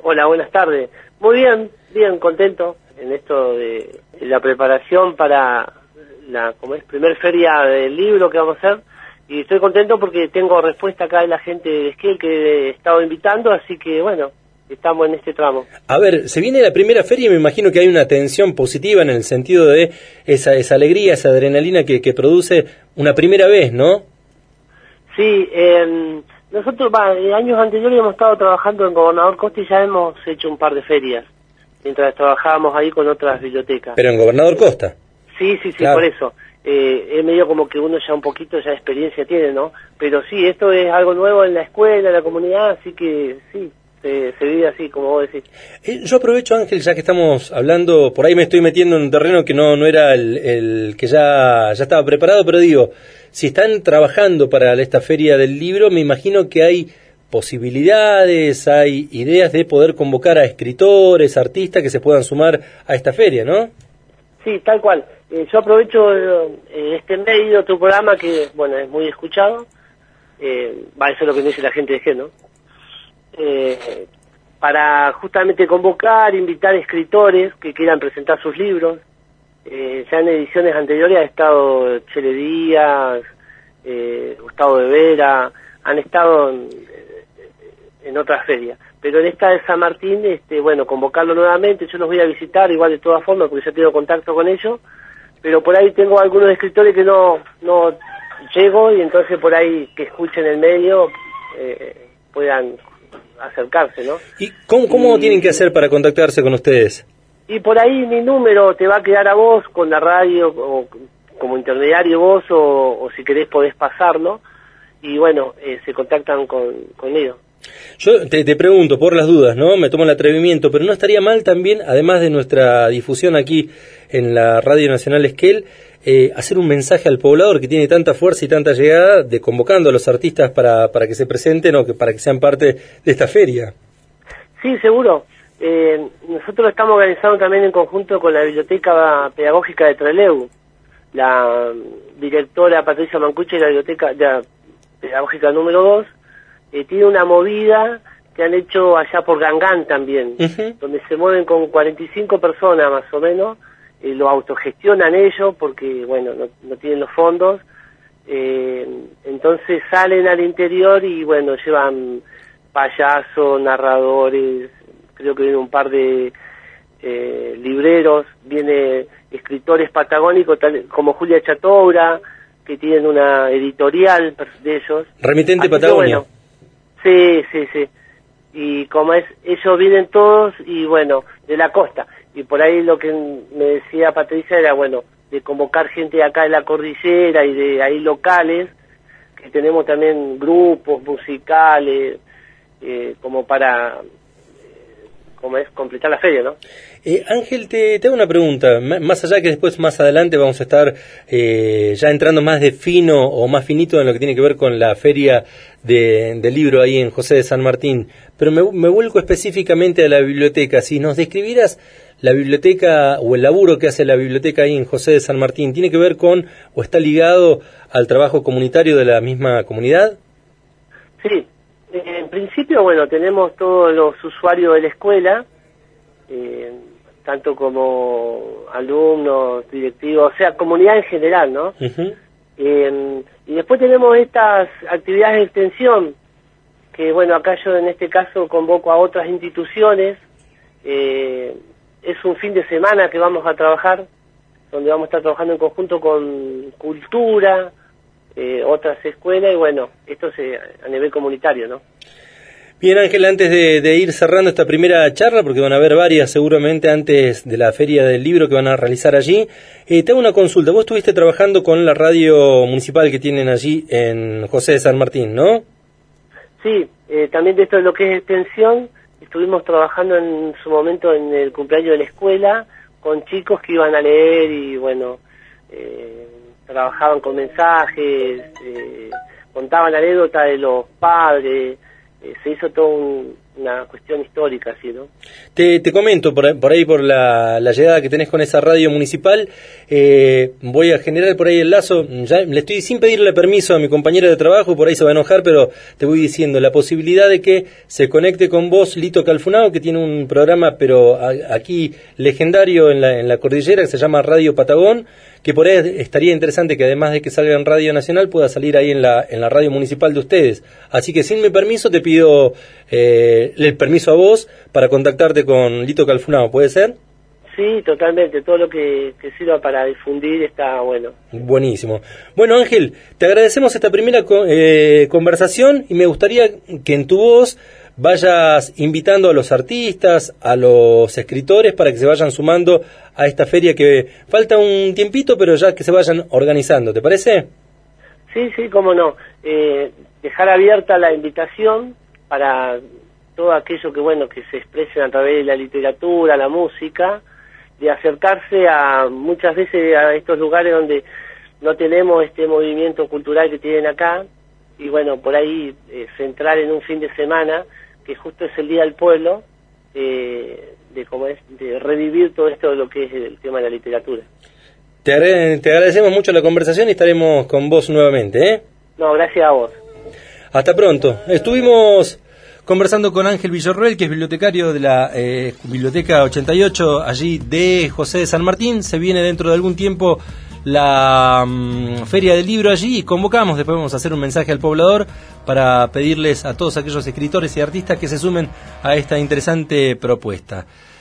Hola, buenas tardes. Muy bien, bien, contento en esto de la preparación para la primer feria del libro que vamos a hacer. Y estoy contento porque tengo respuesta acá de la gente de Esquel que he estado invitando, así que bueno, estamos en este tramo. A ver, se viene la primera feria y me imagino que hay una tensión positiva en el sentido de esa alegría, esa adrenalina que produce una primera vez, ¿no? Sí, nosotros en años anteriores hemos estado trabajando en Gobernador Costa y ya hemos hecho un par de ferias, mientras trabajábamos ahí con otras bibliotecas. Pero en Gobernador Costa. Sí, Claro. por eso. Es medio como que uno ya un poquito ya experiencia tiene, ¿no? Pero sí, esto es algo nuevo en la escuela, en la comunidad, así que sí, se vive así, como vos decís. Yo aprovecho, Ángel, ya que estamos hablando, por ahí me estoy metiendo en un terreno que no era el que ya estaba preparado, pero digo, si están trabajando para esta feria del libro, me imagino que hay posibilidades, hay ideas de poder convocar a escritores, artistas que se puedan sumar a esta feria, ¿no? Sí, tal cual. Yo aprovecho este medio, tu programa, que bueno, es muy escuchado. Eso es lo que me dice la gente de G, ¿no? Para justamente convocar, invitar escritores que quieran presentar sus libros. Ya en ediciones anteriores ha estado Chele Díaz, Gustavo de Vera, han estado en otras ferias. Pero en esta de San Martín, bueno, convocarlo nuevamente, yo los voy a visitar igual de todas formas, porque ya tengo contacto con ellos, pero por ahí tengo algunos escritores que no llego, y entonces por ahí que escuchen el medio puedan acercarse, ¿no? ¿Y cómo tienen que hacer para contactarse con ustedes? Y por ahí mi número te va a quedar a vos con la radio, o como intermediario vos, o si querés podés pasarlo, y bueno, se contactan conmigo. Yo te pregunto, por las dudas, ¿no? Me tomo el atrevimiento, pero no estaría mal también, además de nuestra difusión aquí en la Radio Nacional Esquel, hacer un mensaje al poblador que tiene tanta fuerza y tanta llegada, de convocando a los artistas para que se presenten o para que sean parte de esta feria. Sí, seguro. Nosotros estamos organizando también en conjunto con la Biblioteca Pedagógica de Trelew. La directora Patricia Mancucci de la Biblioteca Pedagógica número 2 tiene una movida que han hecho allá por Gangán también, donde se mueven con 45 personas más o menos, lo autogestionan ellos porque, bueno, no tienen los fondos, entonces salen al interior y, bueno, llevan payasos, narradores, creo que viene un par de libreros, viene escritores patagónicos como Julia Chatoura, que tienen una editorial de ellos. Remitente Así Patagonia. Que, bueno, sí. Y como ellos vienen todos, y bueno, de la costa. Y por ahí lo que me decía Patricia era, bueno, de convocar gente de acá de la cordillera y de ahí locales, que tenemos también grupos musicales, como para, completar la feria, ¿no? Ángel, te hago una pregunta, más allá que después más adelante vamos a estar ya entrando más de fino o más finito en lo que tiene que ver con la feria del libro ahí en José de San Martín, pero me vuelco específicamente a la biblioteca. Si nos describieras la biblioteca o el laburo que hace la biblioteca ahí en José de San Martín, ¿tiene que ver con o está ligado al trabajo comunitario de la misma comunidad? Sí, en principio, bueno, tenemos todos los usuarios de la escuela, tanto como alumnos, directivos, o sea, comunidad en general, ¿no? Y después tenemos estas actividades de extensión, que bueno, acá yo en este caso convoco a otras instituciones, es un fin de semana que vamos a trabajar, donde vamos a estar trabajando en conjunto con cultura, otras escuelas, y bueno, esto es a nivel comunitario, ¿no? Bien, Ángel, antes de ir cerrando esta primera charla, porque van a haber varias seguramente antes de la Feria del Libro que van a realizar allí, te hago una consulta. Vos estuviste trabajando con la radio municipal que tienen allí en José de San Martín, ¿no? Sí, también de esto de lo que es extensión, estuvimos trabajando en su momento en el cumpleaños de la escuela, con chicos que iban a leer y bueno, trabajaban con mensajes, contaban anécdotas de los padres, se hizo todo una cuestión histórica, ¿sí, no? Te comento, por ahí por la llegada que tenés con esa radio municipal, voy a generar por ahí el lazo, ya le estoy sin pedirle permiso a mi compañero de trabajo, por ahí se va a enojar, pero te voy diciendo la posibilidad de que se conecte con vos Lito Calfunao, que tiene un programa, pero aquí legendario en la cordillera, que se llama Radio Patagón, que por ahí estaría interesante que además de que salga en Radio Nacional, pueda salir ahí en la radio municipal de ustedes. Así que sin mi permiso te pido el permiso a vos para contactarte con Lito Calfunao, ¿puede ser? Sí, totalmente, todo lo que sirva para difundir está bueno. Buenísimo. Bueno, Ángel, te agradecemos esta primera conversación y me gustaría que en tu voz vayas invitando a los artistas, a los escritores para que se vayan sumando a esta feria, que falta un tiempito, pero ya que se vayan organizando, ¿te parece? Sí, cómo no. Dejar abierta la invitación para todo aquello que se expresen a través de la literatura, la música, de acercarse muchas veces a estos lugares donde no tenemos este movimiento cultural que tienen acá, y bueno, por ahí centrar en un fin de semana, que justo es el Día del Pueblo, de revivir todo esto de lo que es el tema de la literatura. Te agradecemos mucho la conversación y estaremos con vos nuevamente, ¿eh? No, gracias a vos. Hasta pronto. Estuvimos conversando con Ángel Villarroel, que es bibliotecario de la Biblioteca 88, allí de José de San Martín. Se viene dentro de algún tiempo la Feria del Libro allí y convocamos, después vamos a hacer un mensaje al poblador para pedirles a todos aquellos escritores y artistas que se sumen a esta interesante propuesta.